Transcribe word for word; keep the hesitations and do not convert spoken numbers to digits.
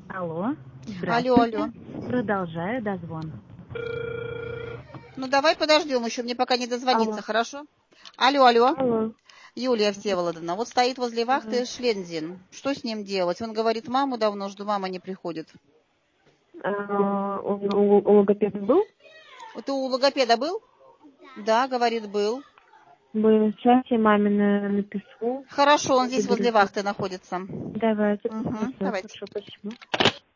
Алло, Алло, здравствуйте. алло. Продолжаю дозвон. Ну, давай подождем еще, мне пока не дозвониться, Алло. хорошо? Алло, алло. Алло. Юлия Всеволодовна, вот стоит возле вахты Мгм. Шлензин. Что с ним делать? Он говорит, маму давно жду, мама не приходит. А, он у, у логопеда был? Ты у логопеда был? Да, говорит, был. Мы сейчас я маме на- напишу. Хорошо, он здесь возле Заберете. вахты находится. Давайте Угу, посмотрю. давайте. Хорошо, почему?